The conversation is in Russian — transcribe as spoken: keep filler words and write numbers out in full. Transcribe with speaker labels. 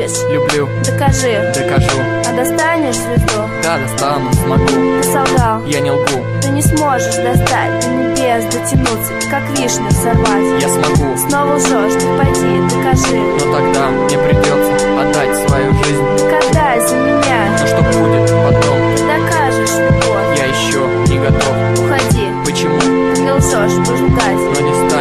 Speaker 1: любишь?
Speaker 2: Люблю.
Speaker 1: Докажи.
Speaker 2: Докажу.
Speaker 1: А достанешь звезду?
Speaker 2: Да, достану, смогу.
Speaker 1: Ты солгал.
Speaker 2: Я не лгу.
Speaker 1: Ты не сможешь достать до небес, дотянуться, как вишню сорвать.
Speaker 2: Я смогу.
Speaker 1: Снова лжешь, ты пойди, докажи.
Speaker 2: Но тогда мне придется отдать свою жизнь.
Speaker 1: Так отдай за меня.
Speaker 2: Но что будет потом?
Speaker 1: Ты докажешь любовь.
Speaker 2: Я еще не готов.
Speaker 1: Уходи.
Speaker 2: Почему?
Speaker 1: Ты мне лжешь, буду ждать.
Speaker 2: Но не стану.